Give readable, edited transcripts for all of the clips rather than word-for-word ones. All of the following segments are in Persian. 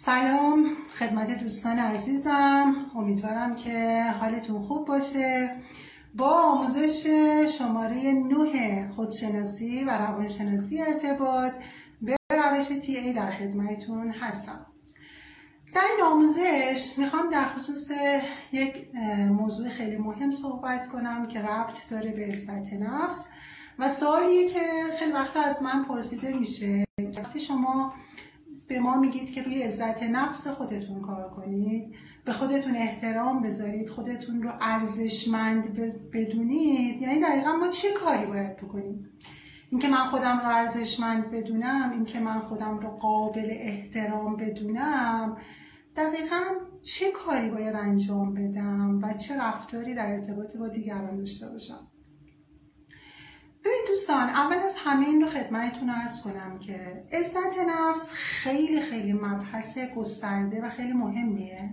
سلام خدمت دوستان عزیزم، امیدوارم که حالتون خوب باشه. با آموزش شماره 9 خودشناسی و روانشناسی ارتباط به روش TA در خدمتتون هستم. در این آموزش میخوام در خصوص یک موضوع خیلی مهم صحبت کنم که ربط داره به عزت نفس و سوالیه که خیلی وقتا از من پرسیده میشه. وقتی شما به ما میگید که روی عزت نفس خودتون کار کنید، به خودتون احترام بذارید، خودتون رو ارزشمند بدونید، یعنی دقیقا ما چه کاری باید بکنیم؟ اینکه من خودم رو ارزشمند بدونم، اینکه من خودم رو قابل احترام بدونم، دقیقا چه کاری باید انجام بدم و چه رفتاری در ارتباط با دیگران داشته باشم؟ ببین دوستان، اول از همه این رو خدمتتون عرض کنم که عزت نفس خیلی مبحث گسترده و خیلی مهمیه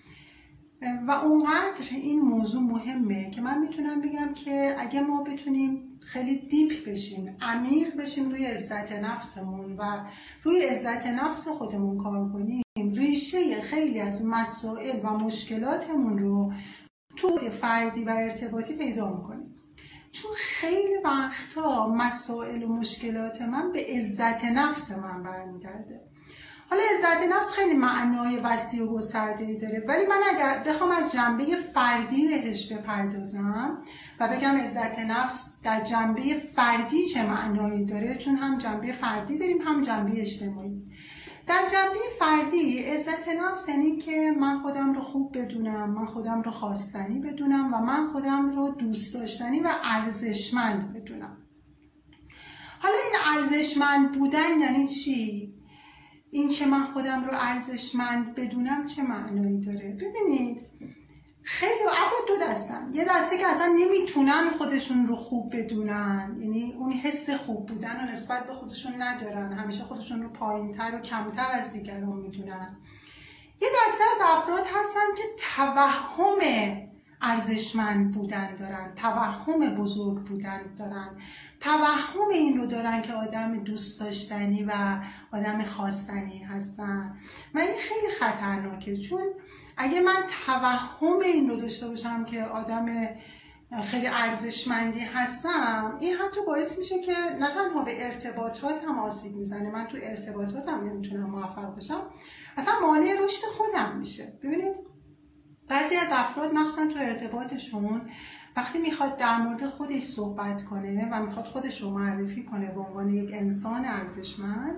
و اونقدر این موضوع مهمه که من میتونم بگم که اگه ما بتونیم خیلی دیپ بشیم، عمیق بشیم روی عزت نفسمون و روی عزت نفس خودمون کار کنیم، ریشه خیلی از مسائل و مشکلاتمون رو تو فردی و ارتباطی پیدا میکنیم. چون خیلی وقتا مسائل و مشکلات من به عزت نفس من برمیگرده. حالا عزت نفس خیلی معنای وسیع و گسترده‌ای داره، ولی من اگر بخوام از جنبه فردی بهش بپردازم و بگم عزت نفس در جنبه فردی چه معنایی داره، چون هم جنبه فردی داریم هم جنبه اجتماعی. در جنبه فردی عزت نفس یعنی که من خودم رو خوب بدونم، من خودم رو خواستنی بدونم و من خودم رو دوست داشتنی و ارزشمند بدونم. حالا این ارزشمند بودن یعنی چی؟ این که من خودم رو ارزشمند بدونم چه معنایی داره؟ ببینید خیلی افراد دو دستن. یه دسته که اصلا نمیتونن خودشون رو خوب بدونن، یعنی اون حس خوب بودن رو نسبت به خودشون ندارن، همیشه خودشون رو پایین‌تر و کمتر از دیگران میدونن. یه دسته از افراد هستن که توهم ارزشمند بودن دارن، توهم بزرگ بودن دارن، توهم این رو دارن که آدم دوست داشتنی و آدم خواستنی هستن و این خیلی خطرناکه. چون اگه من توهم این رو داشته باشم که آدم خیلی ارزشمندی هستم، این حتی باعث میشه که نه تنها به ارتباطاتم آسیب میزنه، من تو ارتباطاتم نمیتونم موفق بشم، اصلا مانع رشد خودم میشه. ببینید بعضی از افراد مخصوصا تو ارتباطشون وقتی میخواد در مورد خودش صحبت کنه و میخواد خودش رو معرفی کنه به عنوان یک انسان ارزشمند،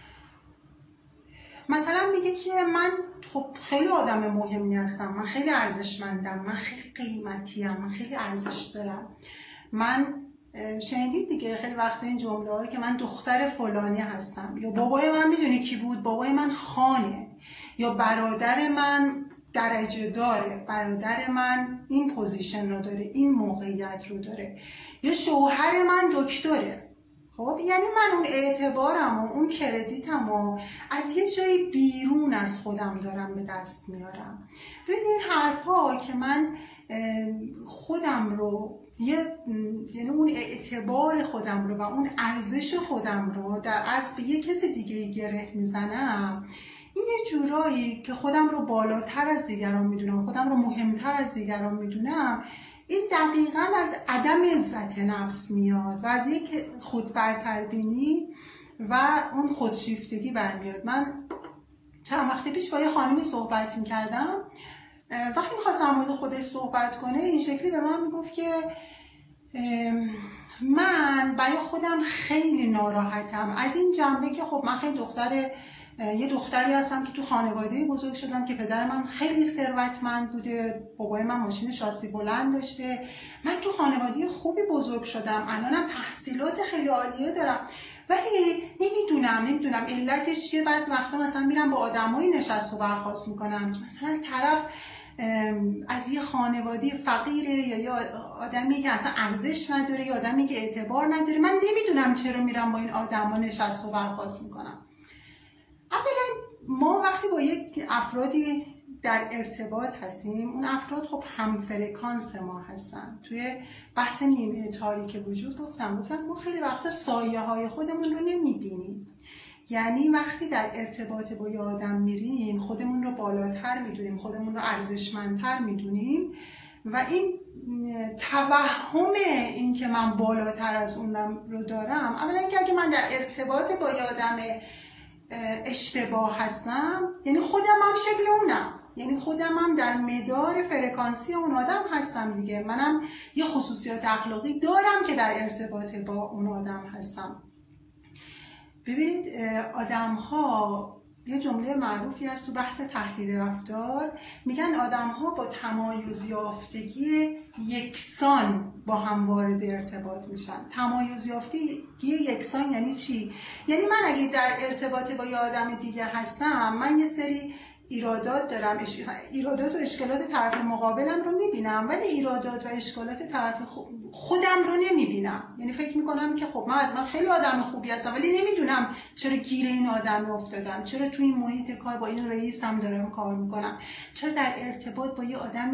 مثلا میگه که من خب خیلی آدم مهمی هستم، من خیلی ارزشمندم، من خیلی قیمتیم، من خیلی ارزش دارم. من شنیدید دیگه خیلی وقتا این جمله ها رو که من دختر فلانی هستم، یا بابای من میدونی کی بود؟ بابای من خانه، یا برادر من درجه داره، برادر من این پوزیشن رو داره، این موقعیت رو داره، یا شوهر من دکتره. خب یعنی من اون اعتبارم و اون کردیتم و از یه جایی بیرون از خودم دارم به دست میارم. ببینید این حرف ها که من خودم رو یعنی اون اعتبار خودم رو و اون ارزش خودم رو در اصل به یه کس دیگه گره میزنم، این یه جورایی که خودم رو بالاتر از دیگران میدونم، خودم رو مهمتر از دیگران میدونم، این دقیقاً از عدم عزت نفس میاد و از یک خود برتربینی و اون خودشیفتگی برمیاد. من چند وقت پیش با یه خانمی صحبت میکردم، وقتی میخواستم مورد خودش صحبت کنه این شکلی به من میگفت که من برای خودم خیلی ناراحتم از این جنبه که خب من خیلی یه دختری هستم که تو خانواده بزرگ شدم که پدر من خیلی ثروتمند بوده، بابای من ماشین شاسی بلند داشته، من تو خانواده خوبی بزرگ شدم، الانم تحصیلات خیلی عالیه دارم، ولی نمیدونم علتش چیه. بعضی وقتا مثلا میرم با آدمایی نشست و برخاست میکنم که مثلا طرف از یه خانواده فقیره یا یه آدمی که اصلا ارزش نداره یا آدمی که اعتبار نداره، من نمیدونم چرا میرم با این آدما نشست و برخاست میکنم. اولا ما وقتی با یک افرادی در ارتباط هستیم، اون افراد خب هم فرکانس ما هستن. توی بحث نیمه تاریک وجود گفتم ما خیلی وقتا سایه های خودمون رو نمیبینیم. یعنی وقتی در ارتباط با یه آدم میریم خودمون رو بالاتر میدونیم، خودمون رو ارزشمندتر میدونیم و این توهم این که من بالاتر از اونم رو دارم. اولا اینکه اگه من در ارتباط با یه آدم اشتباه هستم یعنی خودم هم شکل اونم، یعنی خودم هم در مدار فرکانسی اون آدم هستم دیگه. منم یه خصوصیات اخلاقی دارم که در ارتباط با اون آدم هستم. ببینید آدم ها، یه جمله معروفی هست تو بحث تحلیل رفتار، میگن آدم ها با تمایز یافتگی یکسان با هم وارد ارتباط میشن. تمایز یافتگی یکسان یعنی چی؟ یعنی من اگه در ارتباط با یه آدم دیگه هستم، من یه سری ایرادات دارم، ایرادات و اشکالات طرف مقابلم رو میبینم ولی ایرادات و اشکالات طرف خودم رو نمیبینم. یعنی فکر میکنم که خب من خیلی آدم خوبی هستم ولی نمیدونم چرا گیر این آدم افتادم، چرا توی این محیط کار با این رئیسم دارم کار میکنم، چرا در ارتباط با یه آدم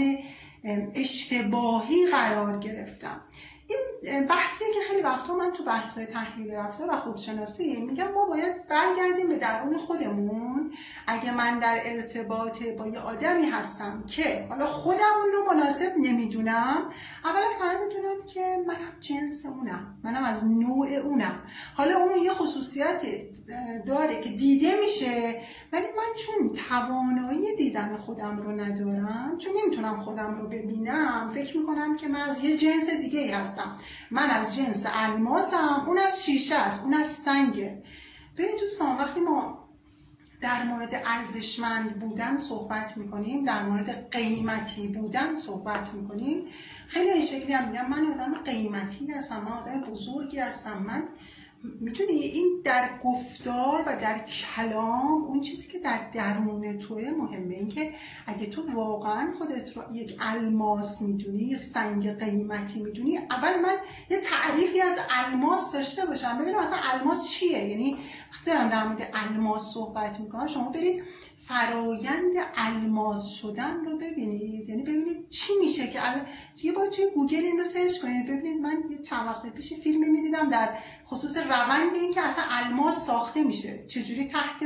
اشتباهی قرار گرفتم. این بحثیه که خیلی وقتا من تو بحث‌های تحلیل رفتار و خودشناسی میگم ما باید برگردیم به درون خودمون. اگه من در ارتباط با یه آدمی هستم که حالا خودم اون رو مناسب نمیدونم، اول از همه میدونم که منم جنس اونم، منم از نوع اونم. حالا اون یه خصوصیت داره که دیده میشه ولی من چون توانایی دیدن خودم رو ندارم، چون نمیتونم خودم رو ببینم، فکر میکنم که من از یه جنس دیگه هستم. من از جنس الماسم، اون از شیشه است، اون از سنگه. ببین دوستان، وقتی ما در مورد ارزشمند بودن صحبت میکنیم، در مورد قیمتی بودن صحبت میکنیم، خیلی این شکلی هم میگم من آدم قیمتی هستم، من آدم بزرگی هستم. من میتونی این در گفتار و در کلام اون چیزی که در درون توه مهمه. این که اگه تو واقعا خودت رو یک الماس میدونی، یه سنگ قیمتی میدونی، اول من یه تعریفی از الماس داشته باشم، ببینم اصلا الماس چیه. یعنی وقتی دارم در مورد الماس صحبت میکنم، شما برید فرایند الماس شدن رو ببینید، یعنی ببینید چی میشه که یه بار توی گوگل این رو سرچ کنید ببینید. من یه چند وقت پیش فیلمی میدیدم در خصوص روند این که اصلا الماس ساخته میشه، چجوری تحت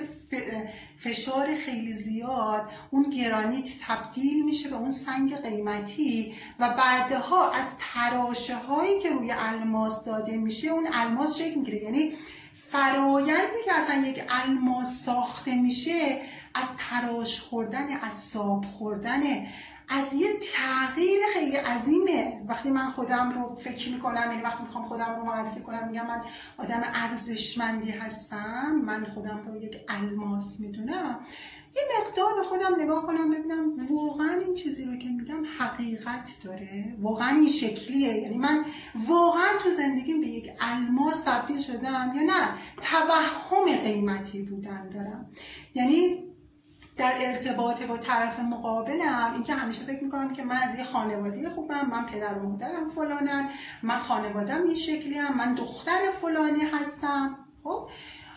فشار خیلی زیاد اون گرانیت تبدیل میشه به اون سنگ قیمتی و بعدها از تراشه هایی که روی الماس داده میشه اون الماس شکل میگیره. یعنی فرایندی که اصلا یک الماس ساخته میشه از تراش خوردن، از ساب خوردن، از یه تغییر خیلی عظیمه. وقتی من خودم رو فکر میکنم، یعنی وقتی میخوام خودم رو معرفی کنم میگم من آدم ارزشمندی هستم، من خودم رو یک الماس میدونم، یه مقدار به خودم نگاه کنم ببینم واقعا این چیزی رو که میگم حقیقت داره، واقعا این شکلیه، یعنی من واقعا تو زندگیم به یک الماس تبدیل شدم یا نه توهم قیمتی بودن دارم. یعنی در ارتباط با طرف مقابلم این که همیشه فکر میکنم که من از یه خانواده خوبم، من پدر و مادرم فلانن، من خانوادم این شکلی هم، من دختر فلانی هستم. خب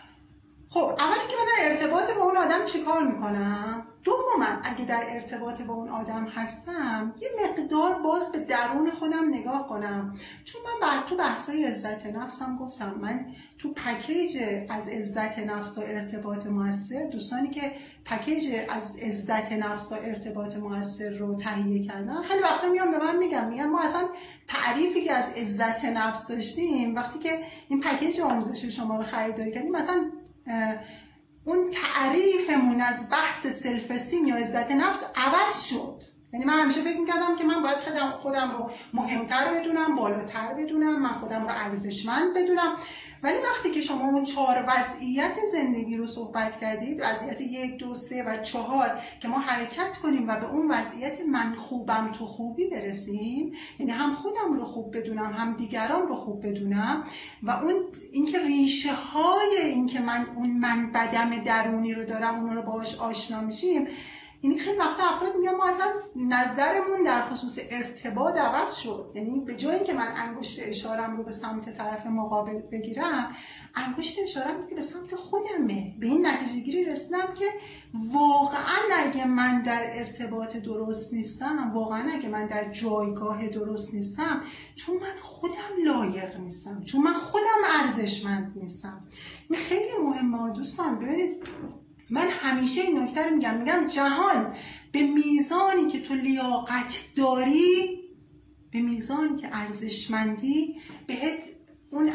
اولی که من در ارتباط با اون آدم چی کار میکنم؟ دوما اگه در ارتباط با اون آدم هستم یه مقدار باز به درون خودم نگاه کنم، چون من تو بحثای عزت نفسم گفتم من تو پکیج از عزت نفس تا ارتباط موثر، دوستانی که پکیج از عزت نفس تا ارتباط موثر رو تهیه کردن خیلی وقتا میان به من میگن ما اصلا تعریفی که از عزت نفس داشتیم وقتی که این پکیج آموزش شما رو خریداری کردیم مثلا اون تعریفمون از بحث سلف استیم یا عزت نفس عوض شد. یعنی من همیشه فکر میکردم که من باید خودم رو مهمتر بدونم، بالاتر بدونم، من خودم رو ارزشمند بدونم، ولی وقتی که شما اون 4 وضعیت زندگی رو صحبت کردید، وضعیت 1 2 3 و 4 که ما حرکت کنیم و به اون وضعیت من خوبم تو خوبی برسیم، یعنی هم خودم رو خوب بدونم هم دیگران رو خوب بدونم و اون اینکه ریشه های اینکه من بدم درونی رو دارم اون رو باهاش آشنا میشیم. یعنی خیلی وقتا افراد میگن ما اصلا نظرمون در خصوص ارتباط عوض شد، یعنی به جای اینکه من انگشت اشارم رو به سمت طرف مقابل بگیرم، انگشت اشارم که به سمت خودمه. به این نتیجه گیری رسیدم که واقعا اگه من در ارتباط درست نیستم، واقعا اگه من در جایگاه درست نیستم، چون من خودم لایق نیستم، چون من خودم ارزشمند نیستم. این خیلی مهمه دوستان. ببینید من همیشه این نکته رو میگم جهان به میزانی که تو لیاقت داری، به میزانی که ارزشمندی، بهت اون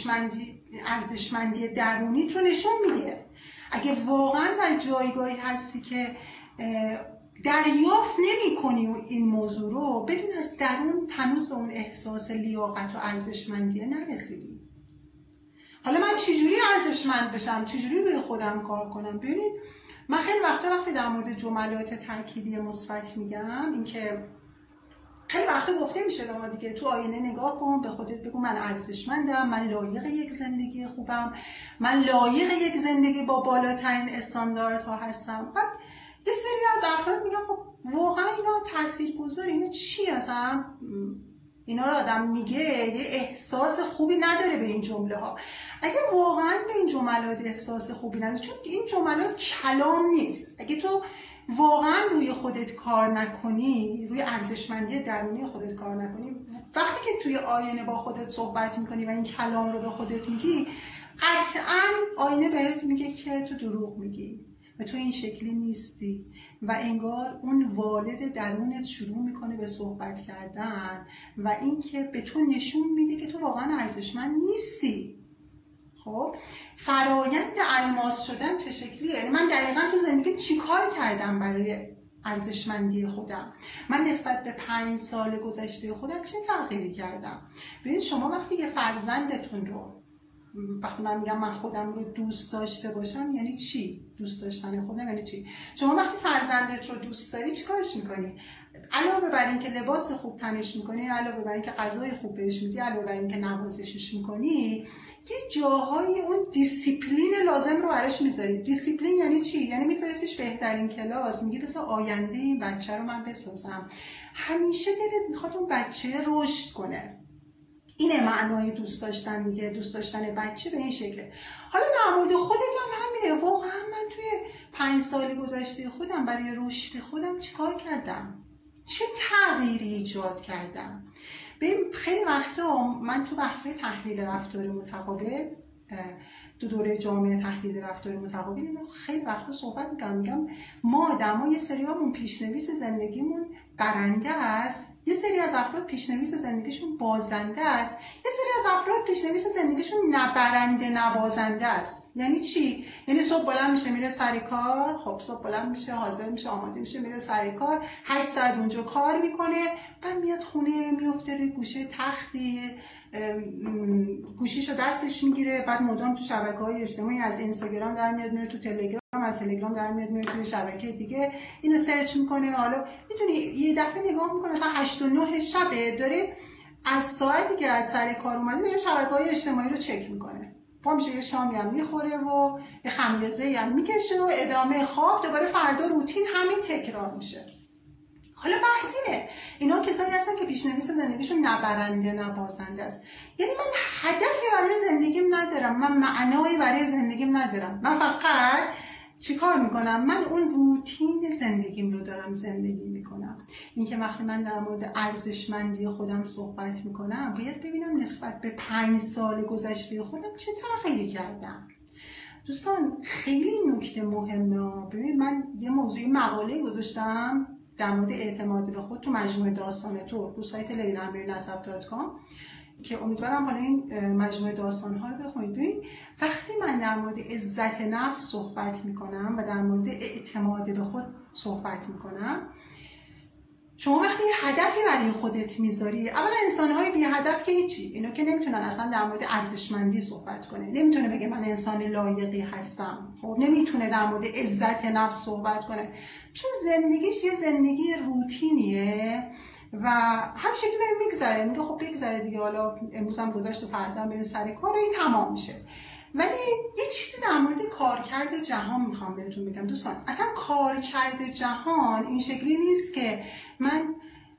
ارزشمندی درونیت رو نشون میده. اگه واقعا در جایگاهی هستی که دریافت نمی کنی این موضوع رو، بدون از درون هنوز به اون احساس لیاقت و ارزشمندی نرسیدی. حالا من چجوری ارزشمند بشم؟ چجوری روی خودم کار کنم؟ ببینید من خیلی وقتی در مورد جملات تأکیدی مثبت میگم، این که خیلی وقتا گفته میشه به ما دیگه، تو آینه نگاه کن، به خودت بگو من ارزشمندم، من لایق یک زندگی خوبم، من لایق یک زندگی با بالاترین استانداردها هستم. بعد یه سری از افراد میگن خب واقعا اینا تاثیرگذاره، اینا چیه؟ مثلا اینا رو آدم میگه یه احساس خوبی نداره به این جمله ها. اگه واقعا به این جملات احساس خوبی نداره، چون این جملات کلام نیست، اگه تو واقعا روی خودت کار نکنی، روی ارزشمندی درونی خودت کار نکنی، وقتی که توی آینه با خودت صحبت میکنی و این کلام رو به خودت میگی، قطعا آینه بهت میگه که تو دروغ میگی و تو این شکلی نیستی و انگار اون والد درونت شروع میکنه به صحبت کردن و اینکه به تو نشون میده که تو واقعا ارزشمند نیستی. خب فرایند الماس شدن چه شکلیه؟ یعنی من دقیقاً تو زندگیم چی کار کردم برای ارزشمندی خودم؟ من نسبت به 5 سال گذشته خودم چه تغییری کردم؟ ببینید شما وقتی که فرزندتون رو، وقتی من میگم من خودم رو دوست داشته باشم یعنی چی؟ دوست داشتن خودم یعنی چی؟ شما وقتی فرزندت رو دوست داری چی کارش میکنی؟ علاوه بر این که لباس خوب تنش میکنی، علاوه بر این که غذای خوب بهش میدی، علاوه بر این که نوازشش میکنی، یه جاهای اون دیسیپلین لازم رو براش میذاری. دیسیپلین یعنی چی؟ یعنی میفرستیش بهترین کلاس، میگی بذار آینده این بچه رو من بسازم. همیشه دلت میخواد اون بچه رشد کنه. اینه معنای دوست داشتن دیگه. دوست داشتن بچه به این شکله. حالا در مورد خودت هم همینه. واقعا من توی 5 سال گذشته خودم برای رشد خودم چیکار کردم؟ چه تغییری ایجاد کردم؟ ببین خیلی وقتا من تو بحث تحلیل رفتار متقابل، تو دوره جامعه تحلیل رفتار متقابل، اینو خیلی وقتا صحبت میگم ما آدما یه سریامون پیشنویس زندگیمون برنده است، یه سری از افراد پیشنویس زندگیشون بازنده است، یه سری از افراد پیشنویس زندگیشون نبرنده نبازنده است. یعنی چی؟ یعنی صبح بلند میشه میره سر کار، خب صبح بلند میشه حاضر میشه آماده میشه میره سر کار، 8 ساعت اونجا کار میکنه، بعد میاد خونه میفته روی گوشه تختی، گوشیشو دستش میگیره، بعد مدام تو شبکه‌های اجتماعی از اینستاگرام در میاد میره تو تلگرام، از تلگرام در میاد میره توی شبکه دیگه، اینو سرچ میکنه. حالا میتونی یه دفعه نگاه میکنه مثلا 8 و 9 شب داره از ساعتی که از سر کار اومده داره شبکه‌های اجتماعی رو چک میکنه، پا میشه یه شامی هم میخوره و یه خمیازه‌ای هم میکشه و ادامه خواب، دوباره فردا روتین همین تکرار میشه. حالا بحث اینه اینا کسایی هستن که پیشنویس زندگیشون نبرنده نبازنده است. یعنی من هدفی برای زندگیم ندارم، من معنایی برای زندگیم ندارم، من فقط چی کار میکنم؟ من اون روتین زندگیم رو دارم زندگی میکنم. این که وقتی من در مورد ارزشمندی خودم صحبت میکنم باید ببینم نسبت به 5 سال گذشته خودم چه تغییری کردم. دوستان خیلی نکته مهمه. ببین من یه موضوعی مقاله گذاشتم در مورد اعتماد به خود تو مجموعه داستان تو سایت leila.amirnasab.com که امیدوارم حالا این مجموعه داستان‌ها رو بخونید. ببین وقتی من در مورد عزت نفس صحبت میکنم و در مورد اعتماد به خود صحبت میکنم، شما وقتی یه هدفی برای خودت میذاری، اولا انسان‌های بی هدف که هیچی، اینا که نمیتونن اصلا در مورد ارزشمندی صحبت کنه، نمیتونه بگه من انسان لایقی هستم، خب نمیتونه در مورد عزت نفس صحبت کنه، چون زندگیش یه زندگی روتینیه و همین شکلی داره میگذره. میگه خب بگذره دیگه، حالا امروز هم گذشت و فردا هم بریم سر کار و این تمام میشه. ولی یه چیزی در مورد کارکرد جهان میخوام بهتون بگم دوستان. اصلا کارکرد جهان این شکلی نیست که من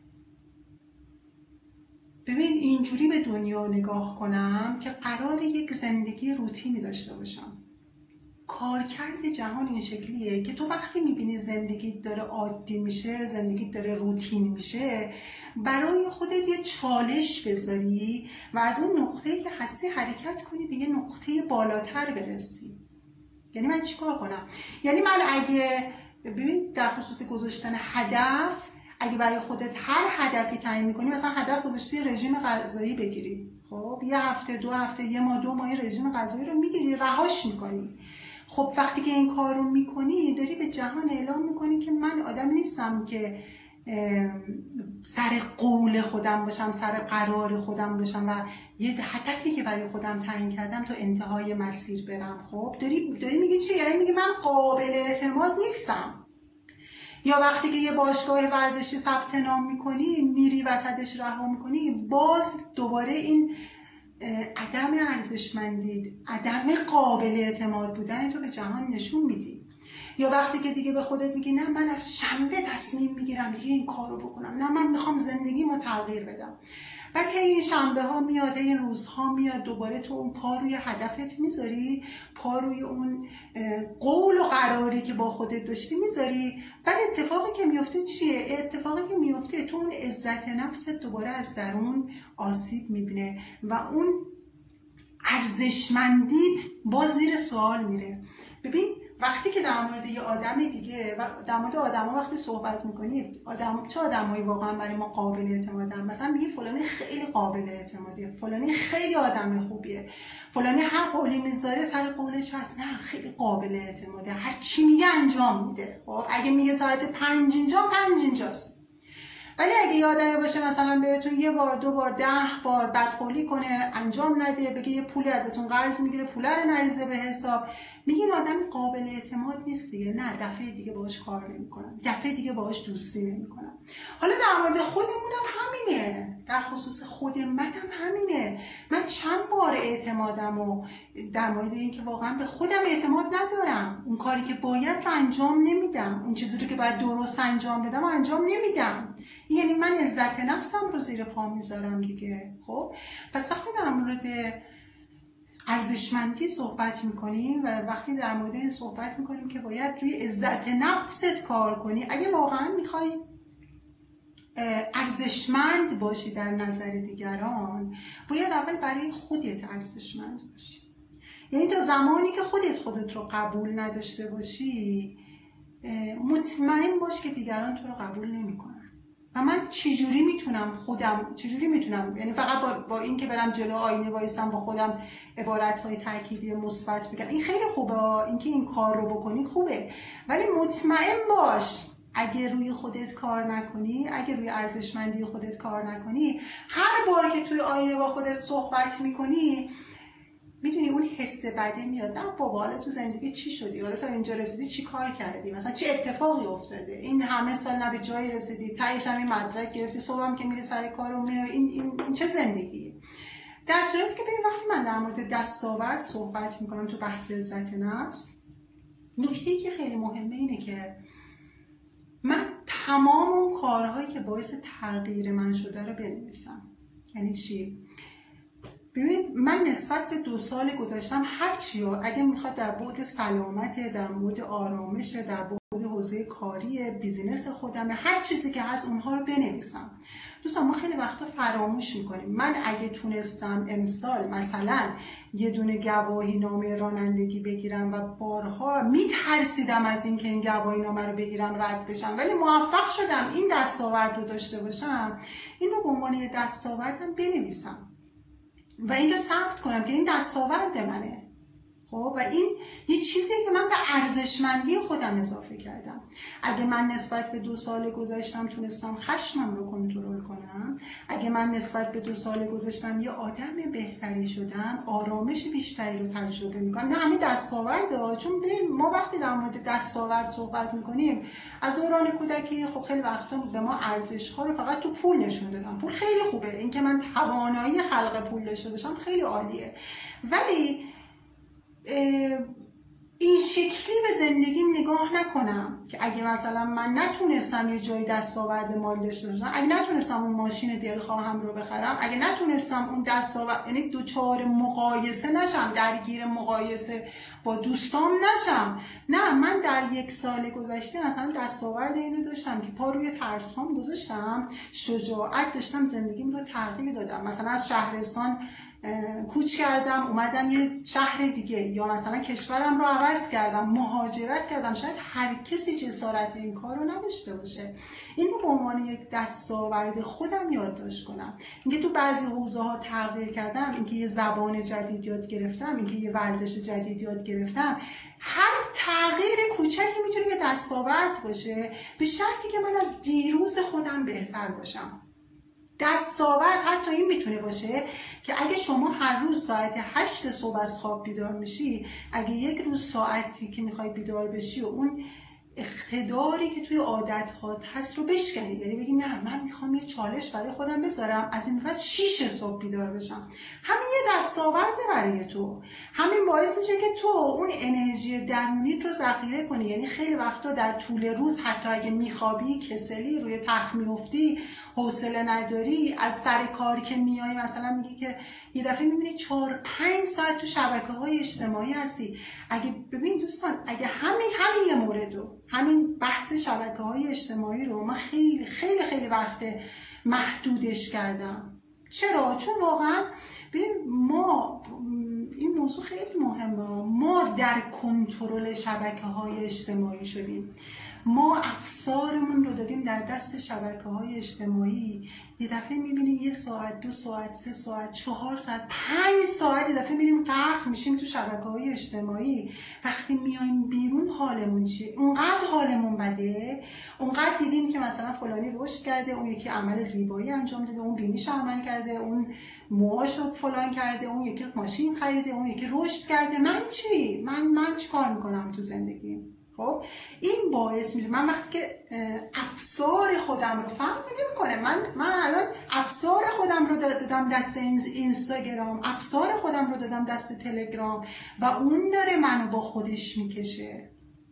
ببین اینجوری به دنیا نگاه کنم که قرار یک زندگی روتینی داشته باشم. کارکرد جهان این شکلیه که تو وقتی میبینی زندگیت داره عادی میشه، زندگیت داره روتین میشه، برای خودت یه چالش بذاری و از اون نقطه‌ای که هستی حرکت کنی به یه نقطه بالاتر برسی. یعنی من چیکار کنم؟ یعنی من اگه ببین در خصوص گذاشتن هدف، اگه برای خودت هر هدفی تعیین می‌کنی، مثلا هدف گذاشتی رژیم غذایی بگیری، خب یه هفته، 2 هفته، 1 ماه، 2 ماه رژیم غذایی رو میگیری، رهاش می‌کنی. خب وقتی که این کار رو می‌کنی، داری به جهان اعلام می‌کنی که من آدم نیستم که سر قول خودم باشم، سر قرار خودم باشم و یه هدفی که برای خودم تعیین کردم تا انتهای مسیر برم. خب داری میگی چی؟ یعنی میگی من قابل اعتماد نیستم. یا وقتی که یه باشگاه ورزشی ثبت نام میکنی، میری وسطش رها میکنی، باز دوباره این عدم ارزشمندی، عدم قابل اعتماد بودن تو به جهان نشون میدی. یا وقتی که دیگه به خودت میگی نه من از شنبه تصمیم میگیرم دیگه این کار رو بکنم، نه من میخوام زندگیمو تغییر بدم، بعد این شنبه ها میاد، این روزها میاد، دوباره تو اون پا روی هدفت میذاری، پا روی اون قول و قراری که با خودت داشتی میذاری، بعد اتفاقی که میفته چیه؟ اتفاقی که میفته تو اون عزت نفست دوباره از درون آسیب میبینه و اون ارزشمندیت باز زیر سوال میره. ببین وقتی که در مورد یه آدم دیگه و در مورد آدما وقتی صحبت میکنید، چه آدمایی واقعا برای ما قابل اعتمادن؟ مثلا میگی فلانی خیلی قابل اعتماده، فلانی خیلی آدم خوبیه، فلانی هر قولی میذاره سر قولش هست، نه خیلی قابل اعتماده، هر چی میگه انجام میده. خب اگه میگه ساعت 5 اینجا، 5 اینجاست. ولی اگه یادمه باشه مثلا بهتون 1 بار 2 بار 10 بار بدقولی کنه، انجام نده، بگه یه پولی ازتون قرض میگیره، پول رو نریزه به حساب، میگین آدم قابل اعتماد نیست دیگه، نه دفعه دیگه باهاش کار نمیکنم، دفعه دیگه باهاش دوستی نمیکنم. حالا در مورد خودمونم همینه، در خصوص خود منم همینه. من چند بار اعتمادمو در مورد اینکه واقعا به خودم اعتماد ندارم، اون کاری که باید رو انجام نمیدم، اون چیزی رو که باید درست انجام بدم انجام نمیدم. یعنی من عزت نفسم رو زیر پا میذارم دیگه. خب پس وقتی در مورد ارزشمندی صحبت میکنیم و وقتی در مورد این صحبت میکنیم که باید روی عزت نفست کار کنی، اگه واقعا میخوای ارزشمند باشی در نظر دیگران، باید اول برای خودت ارزشمند باشی. یعنی تا زمانی که خودت رو قبول نداشته باشی، مطمئن باش که دیگران تو رو قبول نمیکنن. و من چجوری میتونم یعنی فقط با این که برم جلو آینه وایسم با خودم عبارت‌های تأکیدی مثبت بگم این خیلی خوبه، این که این کار رو بکنی خوبه، ولی مطمئن باش اگه روی خودت کار نکنی، اگه روی ارزشمندی خودت کار نکنی، هر بار که توی آینه با خودت صحبت میکنی میدونی اون حس بده میاد، نه بابا حالا تو زندگی چی شدی، حالا تا اینجا رسیدی چی کار کردی، مثلا چه اتفاقی افتاده، این همه سال نه به جایی رسیدی، تهش هم این مدرک گرفتی، صبحم که میری سر کار و میای، این چه زندگیه؟ در صورتی که ببین وقتی من در مورد دستاورد صحبت میکنم تو بحث عزت نفس، نکته‌ای که خیلی مهمه اینه که من تمام اون کارهایی که باعث تغییر من شده رو بنویسم. یعنی چی؟ ببین من نسبت به 2 سال گذشتم هر چی اگه میخواد در بعد سلامت، در مورد آرامش، در بعد حوزه کاری بیزینس خودمه، هر چیزی که هست اونها رو بنویسم. دوستان ما خیلی وقتا فراموش میکنیم. من اگه تونستم امسال مثلا یه دونه گواهی نامه رانندگی بگیرم و بارها میترسیدم از این که این گواهی نامه رو بگیرم رد بشم، ولی موفق شدم این دستاورد رو داشته باشم، این رو به عنوان یه دستاوردم بنویسم و این رو ثبت کنم که این دستاورد منه. خب و این یه چیزیه که من به ارزشمندی خودم اضافه کردم. اگه من نسبت به 2 سال گذشتم تونستم خشمم رو کنترل کنم، اگه من نسبت به 2 سال گذشتم یه آدم بهتری شدم، آرامش بیشتری رو تجربه میکنم، نه همین دستاورده. چون ما وقتی در مورد دستاورد صحبت میکنیم از دوران کودکی، خب خیلی وقتا به ما ارزش ها رو فقط تو پول نشون دادن. پول خیلی خوبه، این که من توانایی خلق پول داشته باشم خیلی عالیه، ولی این شکلی به زندگیم نگاه نکنم که اگه مثلا من نتونستم یه جای دستاورد مالی داشته باشم، اگه نتونستم اون ماشین دلخواهم رو بخرم، اگه نتونستم اون دستاورد، یعنی دوچار مقایسه نشم، درگیر مقایسه با دوستام نشم. نه، من در 1 سال گذشته مثلا دستاورد اینو داشتم که پا روی ترس‌هام گذاشتم، شجاعت داشتم، زندگیم رو تغییر دادم. مثلا از شهرستان کوچ کردم اومدم یه شهر دیگه، یا مثلا کشورم رو عوض کردم، مهاجرت کردم. شاید هر کسی جسارت این کار رو نداشته باشه. این رو به عنوان یک دستاورد خودم یادداشت کنم. اینکه تو بعضی حوزه ها تغییر کردم، اینکه یه زبان جدید یاد گرفتم، اینکه یه ورزش جدید یاد گرفتم، هر تغییر کوچکی میتونه یه دستاورد باشه، به شرطی که من از دیروز خودم بهتر باشم. دستاورد حتی این میتونه باشه که اگه شما هر روز ساعت 8 صبح از خواب بیدار میشی، اگه یک روز ساعتی که میخوای بیدار بشی و اون اقتداری که توی عادت‌هات هست رو بشکنی، یعنی بگی نه، من میخوام یه چالش برای خودم بذارم، از این بعد 6 صبح بیدار بشم. همین یه دستاورده برای تو. همین باعث میشه که تو اون انرژی درونیت رو ذخیره کنی. یعنی خیلی وقتا در طول روز حتی اگه میخوابی، کسلی، روی تخت میافتی، حوصله نداری، از سر کاری که میای مثلا میگی که یه دفعه میبینی 4-5 ساعت تو شبکه‌های اجتماعی هستی. اگه ببین دوستان، اگه همین یه موردو، همین بحث شبکه‌های اجتماعی رو من خیلی خیلی خیلی وقت محدودش کردم. چرا؟ چون واقعا ببین، ما این موضوع خیلی مهمه، ما در کنترل شبکه‌های اجتماعی شدیم. ما افسارمون رو دادیم در دست شبکه‌های اجتماعی. یه دفعه می‌بینی 1 ساعت، 2 ساعت، 3 ساعت، 4 ساعت، 5 ساعت یه دفعه میریم غرق میشیم تو شبکه‌های اجتماعی. وقتی میایم بیرون حالمون چیه؟ اونقدر حالمون بده، اونقدر دیدیم که مثلا فلانی رشد کرده، اون یکی عمل زیبایی انجام داده، اون بینیش عمل کرده، اون موهاشو فلان کرده، اون یکی ماشین خریده، اون یکی رشد کرده. من چی؟ من چی کار میکنم تو زندگیم؟ خب این باعث میشه من وقتی که افسار خودم رو فرق نمیکنه، من الان افسار خودم رو دادم دست اینستاگرام، افسار خودم رو دادم دست تلگرام و اون داره منو با خودش میکشه.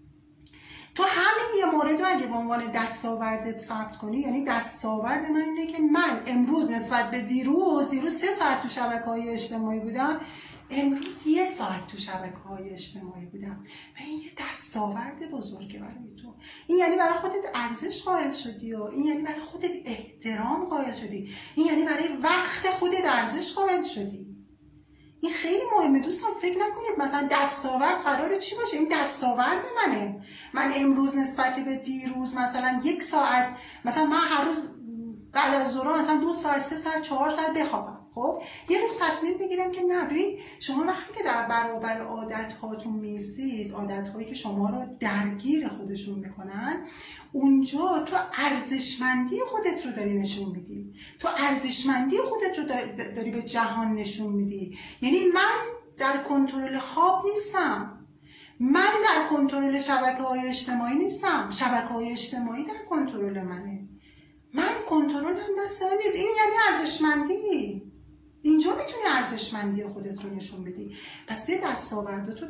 تو همین یه مورد رو اگه به عنوان دستاوردت ثبت کنی، یعنی دستاورد من اینه که من امروز نسبت به دیروز 3 ساعت تو شبکه‌های اجتماعی بودم، امروز 1 ساعت تو شبکه‌های اجتماعی بودم و این یه دستاورد بزرگه برای تو. این یعنی برای خودت ارزش قائل شدی و این یعنی برای خودت احترام قائل شدی، این یعنی برای وقت خودت ارزش قائل شدی. این خیلی مهمه دوستان. فکر نکنید مثلا دستاورد قراره چی باشه. این دستاورد منه. من امروز نسبت به دیروز مثلا 1 ساعت، مثلا من هر روز بعد از ظهر مثلا 2 ساعت، 3 ساعت، 4 ساعت بخوابم. خب یه روز تصمیم بگیرم که نه، ببین شما وقتی که در برابر عادت هاتون میستید، عادت هایی که شما رو درگیر خودشون میکنن، اونجا تو ارزشمندی خودت رو داری نشون میدی، تو ارزشمندی خودت رو داری به جهان نشون میدی. یعنی من در کنترل خواب نیستم، من در کنترل شبکه‌های اجتماعی نیستم، شبکه‌های اجتماعی در کنترل منه، من کنترلم دست من نیست. این یعنی ارزشمندی. اینجا میتونی ارزشمندی خودت رو نشون بدی. پس به دستاورداتو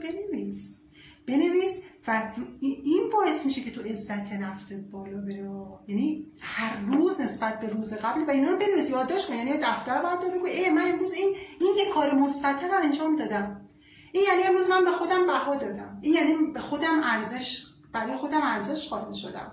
بنویس و این باعث میشه که تو عزت نفست بالا بره. یعنی هر روز نسبت به روز قبل و اینا رو بنویس، یادداشت کن. یعنی دفتر بردار بگو من امروز این یه کار مثبت رو انجام دادم، این یعنی امروز من به خودم بها دادم، این یعنی به خودم برای خودم ارزش قائل شدم.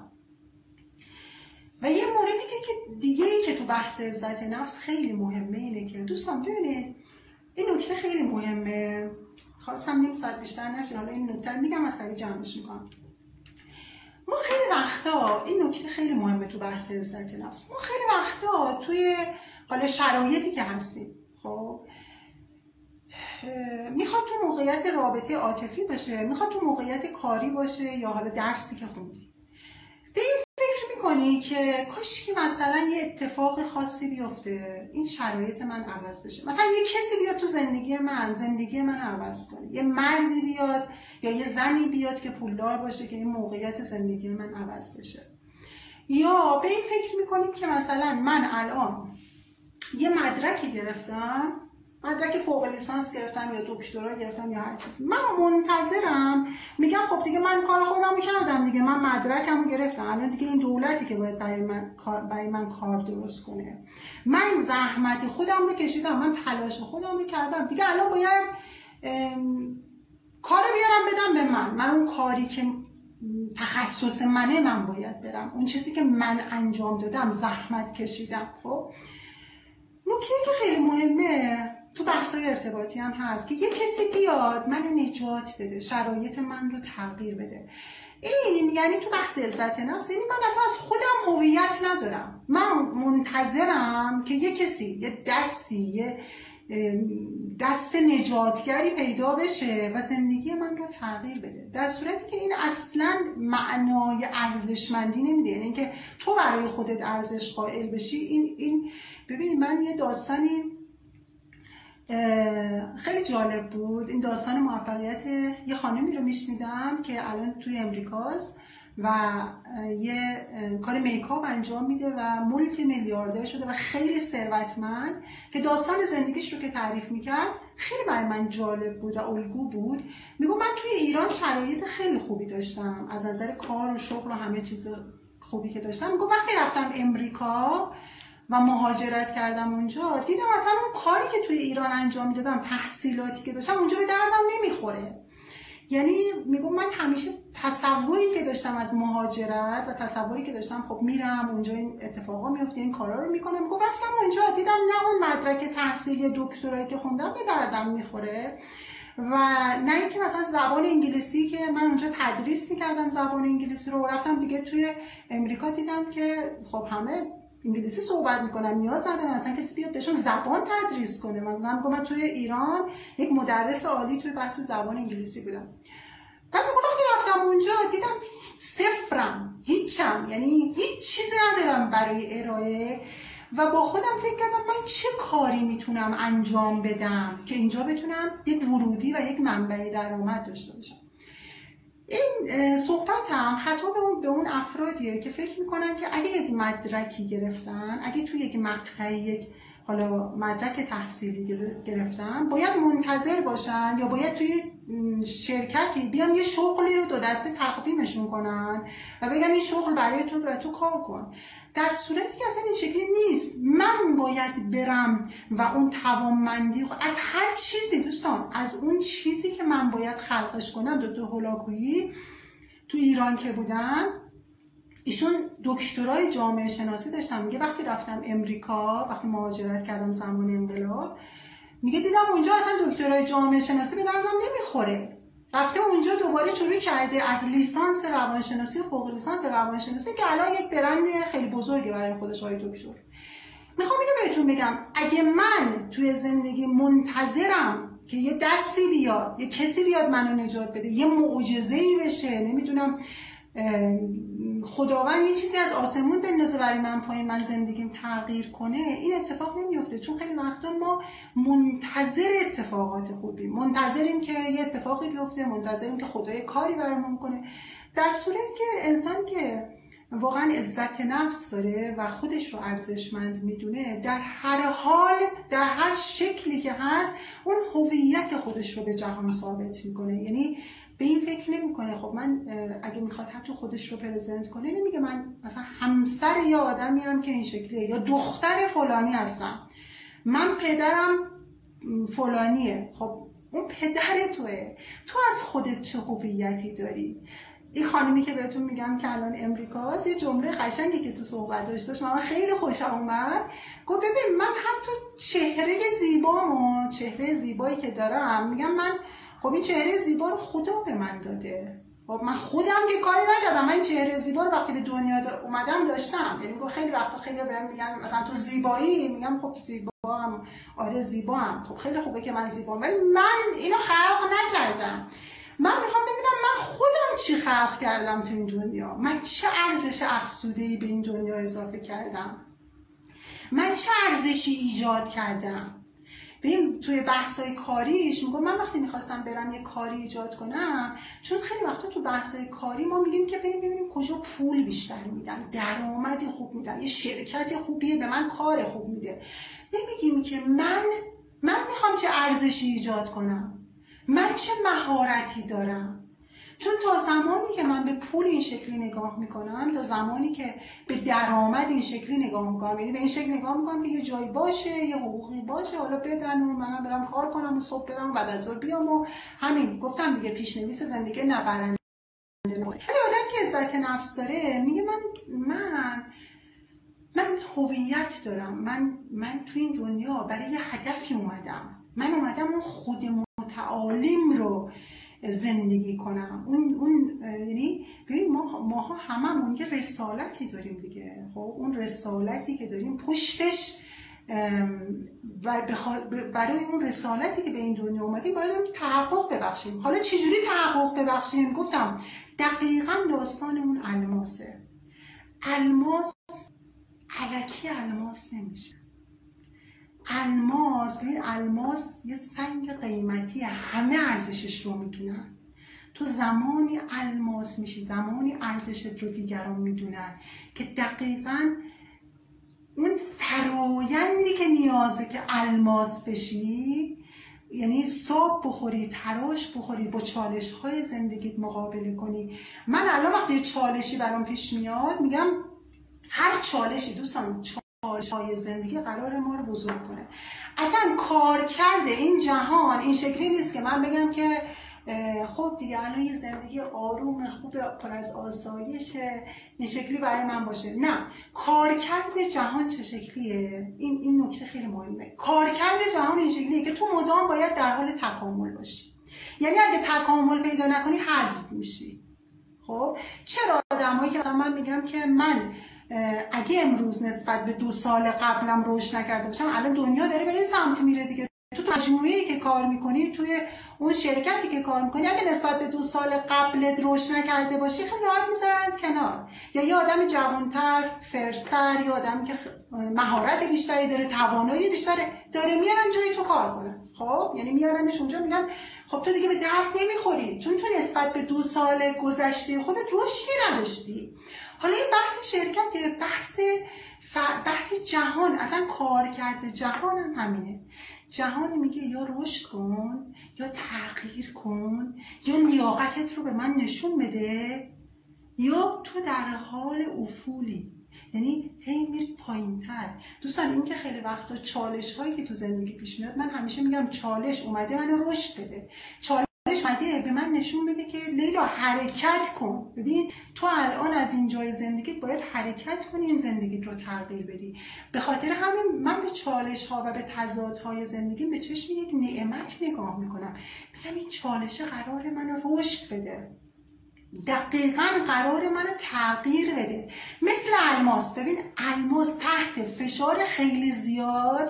و یه موردی که دیگه ای که تو بحث عزت نفس خیلی مهمه اینه که دوستان ببینید، این نکته خیلی مهمه. خواستم 1 ساعت بیشتر نشه، حالا این نکته رو میگم از سری جمعش میکنم. ما خیلی وقتا، این نکته خیلی مهمه تو بحث عزت نفس، ما خیلی وقتا توی حالا شرایطی که هستیم، خب میخواد تو موقعیت رابطه عاطفی باشه، میخواد تو موقعیت کاری باشه، یا حالا درسی که خوندی، به این فکر میکنی که کاش که مثلا یه اتفاق خاصی بیفته، این شرایط من عوض بشه، مثلا یه کسی بیاد تو زندگی من عوض کنه، یه مردی بیاد یا یه زنی بیاد که پولدار باشه که این موقعیت زندگی من عوض بشه. یا به این فکر میکنیم که مثلا من الان یه مدرکی گرفتم، مدرک فوق لیسانس گرفتم یا دکترا گرفتم یا هر چیز، من منتظرم میگم خب دیگه من کار خودمو کردم دیگه، من مدرکمو گرفتم، الان دیگه این دولتی که باید برای من کار درست کنه، من زحمت خودم رو کشیدم، من تلاش خودم رو کردم دیگه، الان باید کارو بیارم بدم به من اون کاری که تخصص منه، من باید برم اون چیزی که من انجام دادم، زحمت کشیدم. خب نکته که خیلی مهمه تو بحث‌های ارتباطی هم هست که یه کسی بیاد منو نجات بده، شرایط من رو تغییر بده. این یعنی تو بحث عزت نفس، یعنی من اصلا از خودم هویت ندارم، من منتظرم که یه کسی، یه دستی، یه دست نجاتگری پیدا بشه و زندگی من رو تغییر بده، در صورتی که این اصلا معنای ارزشمندی نمیده، یعنی اینکه تو برای خودت ارزش قائل بشی. این ببین من یه داستانی خیلی جالب بود، این داستان موفقیت یه خانمی رو میشنیدم که الان توی امریکاست و یه کار میکاپ انجام میده و مولتی میلیاردر شده و خیلی ثروتمند، که داستان زندگیش رو که تعریف میکرد خیلی برای من جالب بود و الگو بود. میگو من توی ایران شرایط خیلی خوبی داشتم از نظر کار و شغل و همه چیز خوبی که داشتم، میگو وقتی رفتم امریکا و مهاجرت کردم اونجا، دیدم اصلا اون کاری که توی ایران انجام میدادم، تحصیلاتی که داشتم اونجا به دردم نمیخوره. یعنی میگم من همیشه تصوری که داشتم از مهاجرت و تصوری که داشتم خب میرم اونجا این اتفاقا میفته، این کارا رو میکنم، میگم رفتم اونجا دیدم نه اون مدرک تحصیلی دکترایی که خوندم به دردم میخوره و نه اینکه مثلا زبان انگلیسی که من اونجا تدریس میکردم زبان انگلیسی رو، رفتم دیگه توی امریکا دیدم که خب همه انگلیسی صحبت میکنن، نیاز ندارن اصلا کسی بیاد بهشون زبان تدریس کنه. من توی ایران یک مدرس عالی توی بحث زبان انگلیسی بودم، بعد وقتی رفتم اونجا دیدم صفرم، هیچم، یعنی هیچ چیزی ندارم برای ارائه و با خودم فکر کردم من چه کاری میتونم انجام بدم که اینجا بتونم یک ورودی و یک منبع درآمد داشته باشم. این صحبتم خطاب به اون افرادیه که فکر میکنن که اگه یک مدرکی گرفتن، اگه توی یک مقطعی یک حالا مدرک تحصیلی گرفتن، باید منتظر باشن یا باید توی شرکتی بیان یه شغلی رو دو دسته تقدیمشون کنن و بگن این شغل برای تو کار کن، در صورتی که اصلا این شکلی نیست. من باید برم و اون توانمندی از هر چیزی، دوستان از اون چیزی که من باید خلقش کنم. دکتر هولاکویی تو ایران که بودم، ایشون دکترای جامعه شناسی داشتم، میگه وقتی رفتم امریکا، وقتی مهاجرت کردم زمان انقلاب، میگه دیدم اونجا اصلا دکترای جامعه شناسی به دردم نمیخوره، رفته اونجا دوباره شروع کرده از لیسانس روانشناسی و فوق لیسانس روانشناسی که الان یک برند خیلی بزرگی برای خودش های دکتر. میخوام اینو بهتون بگم، اگه من توی زندگی منتظرم که یه دستی بیاد، یه کسی بیاد منو نجات بده، یه معجزه‌ای بشه، نمیدونم خداوند یه چیزی از آسمون بندازه برای من پایین، من زندگیم تغییر کنه، این اتفاق نمیفته. چون خیلی وقتا ما منتظر اتفاقات خوبی، منتظریم که یه اتفاقی بیفته، منتظریم که خدای کاری برامون کنه، در صورتی که انسان که واقعا عزت نفس داره و خودش رو ارزشمند میدونه، در هر حال، در هر شکلی که هست، اون هویت خودش رو به جهان ثابت میکنه. یعنی به این فکر نمیکنه خب من اگه میخواد حتی خودش رو پرزنت کنه، نمیگه من مثلا همسر یه آدمی هم که این شکلیه یا دختر فلانی هستم، من پدرم فلانیه. خب اون پدر توه، تو از خودت چه هویتی داری؟ این خانمی که بهتون میگم که الان امریکاست، یه جمله قشنگی که تو صحبتش داشت من خیلی خوشم اومد، گفت ببین من حتی چهره زیبامو، چهره زیبایی که دارم، میگم من خب این چهره زیبا رو خدا به من داده، خب من خودم که کاری نکردم، من این چهره زیبا رو وقتی به دنیا اومدم داشتم. یعنی خیلی وقتا خیلی بهم میگن مثلا تو زیبایی، میگم خب زیبام، آره زیبام، خب خیلی خوبه که من زیبام، ولی من اینو خلق نکردم. من میخوام ببینم من خودم چی خلق کردم تو این دنیا، من چه ارزش افزوده‌ای به این دنیا اضافه کردم، من چه ارزشی ایجاد کردم. ببین توی بحث‌های کاریش میگم من وقتی میخواستم برم یه کاری ایجاد کنم، چون خیلی وقتا تو بحث‌های کاری ما میگیم که بریم ببینیم کجا پول بیشتر میدن، درآمد خوب میدن، یه شرکت خوبیه به من کار خوب میده، نمیگیم که من من میخوام چه ارزشی ایجاد کنم، من چه مهارتی دارم. چون تا زمانی که من به پول این شکلی نگاه میکنم، تا زمانی که به درآمد این شکلی نگاه میکنم، یعنی به این شکل نگاه میکنم که یه جایی باشه، یه حقوقی باشه، حالا بدن و منم برم کار کنم و صبح برم و بعد از ظهر بیام و همین. گفتم دیگه پیشنویس زندگی نبرنده. ولی آدم که عزت نفس داره میگه من هویت دارم، من تو این دنیا برای یه هدفی اومدم، من اومدم اون خود متعالیم رو زندگی کنم. اون یعنی ببین ماها هممون یه رسالتی داریم دیگه. خب اون رسالتی که داریم پشتش برای اون رسالتی که به این دنیا اومدیم باید اون تحقق ببخشیم. حالا چجوری تحقق ببخشیم؟ گفتم دقیقاً داستان اون الماسه. الماس الکی الماس نمیشه. ببین الماس یه سنگ قیمتی، همه ارزشش رو میدونن. تو زمانی الماس میشی، زمانی ارزشت رو دیگران میدونن که دقیقاً اون فرایندی که نیازه که الماس بشی، یعنی صبح بخوری، تراش بخوری، با چالش های زندگیت مقابله کنی. من الان وقتی چالشی برام پیش میاد میگم هر چالشی دوستان، چالش های زندگی قرار ما رو بزرگ کنه. اصلا کار کرده این جهان این شکلی نیست که من بگم که خب دیگه الان یه زندگی آروم خوب پر از آسایشه این شکلی برای من باشه. نه، کارکرد جهان چه شکلیه؟ این نکته خیلی مهمه. کارکرد جهان این شکلیه که تو مدام باید در حال تکامل باشی. یعنی اگه تکامل پیدا نکنی حذف میشی. خب چرا آدمایی که مثلا من میگم که من اگه امروز نسبت به 2 سال قبلم رشد نکرده باشم، الان دنیا داره به این سمت میره دیگه. تو مجموعه‌ای که کار میکنی، توی اون شرکتی که کار میکنی، اگه نسبت به 2 سال قبلت رشد نکرده باشی خیلی راحت میذارنت کنار. یا یه آدم جوانتر، فرستر، یا آدمی که مهارت بیشتری داره، توانایی بیشتری داره، میارن جای تو کار کنه. خب یعنی میارنش اونجا، میگن خب تو دیگه به درد نمیخوری چون تو نسبت به 2 سال گذشته خودت رشدی نداشتی. حالا این بحث شرکت، بحث جهان، اصلا کارکرد جهان هم همینه. جهان میگه یا رشد کن، یا تغییر کن، یا لیاقتت رو به من نشون بده، یا تو در حال افولی، یعنی هی میری پایین تر. دوستان این که خیلی وقتا چالش هایی که تو زندگی پیش میاد، من همیشه میگم چالش اومده منو رشد بده، چالش اومده به من نشون بده که لیلا حرکت کن. ببین تو الان از این جای زندگیت باید حرکت کنی، این زندگیت رو تغییر بدی. به خاطر همین من به چالش ها و به تضادهای زندگی به چشم یک نعمت نگاه میکنم. میگم این چالش قرار منو رشد بده، دقیقاً قرار منو تغییر بده. مثل الماس. ببین الماس تحت فشار خیلی زیاد،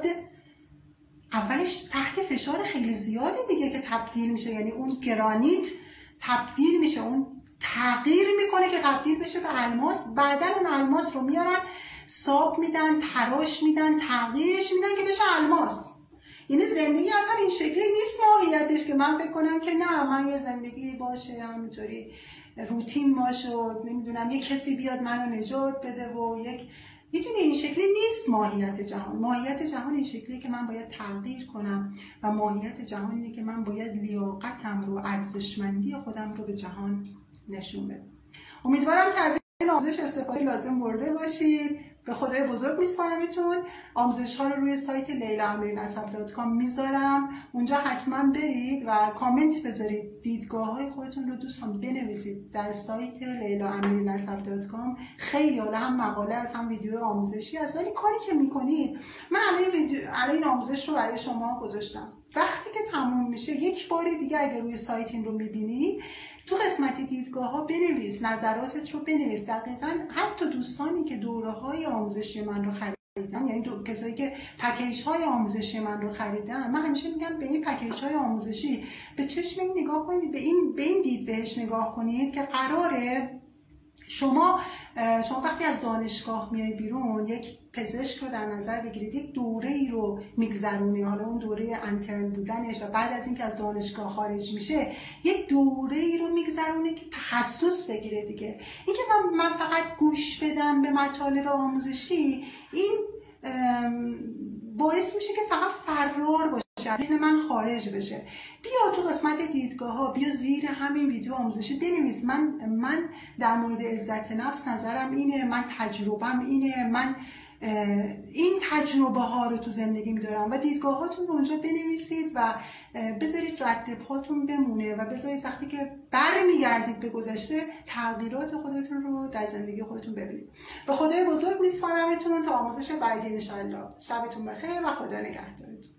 اولش تحت فشار خیلی زیاده دیگه که تبدیل میشه، یعنی اون گرانیت تبدیل میشه، اون تغییر میکنه که تبدیل بشه به الماس. بعدن اون الماس رو میارن ساب میدن، تراش میدن، تغییرش میدن که بشه الماس. یعنی زندگی اصلا این شکلی نیست ماهیتش که من فکر کنم که نه من یه زندگی باشه همینطوری روتین باشه و نمیدونم یک کسی بیاد منو نجات بده و میدونی این شکلی نیست ماهیت جهان. ماهیت جهان این شکلیه که من باید تغییر کنم و ماهیت جهان اینه که من باید لیاقتم رو، ارزشمندی خودم رو به جهان نشون بدم. امیدوارم که از این آموزش استفاده لازم برده باشید. به خدای بزرگ میسپارمتون. آموزش ها رو روی سایت leilaamirinasav.com میذارم، اونجا حتما برید و کامنت بذارید، دیدگاه های خودتون رو دوستان بنویسید در سایت leilaamirinasav.com. خیلی حالا هم مقاله از هم ویدیو آموزشی هست، ولی کاری که میکنید، من الان این آموزش رو برای شما گذاشتم، وقتی که تموم میشه یک بار دیگه اگر روی سایت این رو میبینید تو قسمت دیدگاه ها بنویس، نظراتت رو بنویس. دقیقاً حتی دوستانی که دوره های آموزشی من رو خریدن، یعنی کسایی که پکیج های آموزشی من رو خریدن، من همیشه میگم به این پکیج های آموزشی به چشم این نگاه کنید، به این دید بهش نگاه کنید که قراره شما وقتی از دانشگاه میای بیرون یک پزشک رو در نظر بگیرید، یک دوره ای رو میگذرونی، حالا اون دوره انترن بودنش و بعد از اینکه از دانشگاه خارج میشه یک دوره ای رو میگذرونی که تخصص بگیره دیگه. اینکه من فقط گوش بدم به مطالب آموزشی، این باعث میشه که فقط فرار باشه، از ذهن من خارج بشه. بیا تو قسمت دیدگاه ها، بیا زیر همین ویدیو آموزشی بنویس من در مورد عزت نفس نظرم اینه، من تجربم اینه، من این تجربه ها رو تو زندگی می‌دارم و دیدگاه هاتون رو اونجا بنویسید و بذارید رد پاتون بمونه و بذارید وقتی که برمیگردید به گذشته تغییرات خودتون رو در زندگی خودتون ببینید. به خدای بزرگ میسپارمتون تا آموزش بعدی ان شاءالله. شبتون بخیر و خدا نگهدارتون.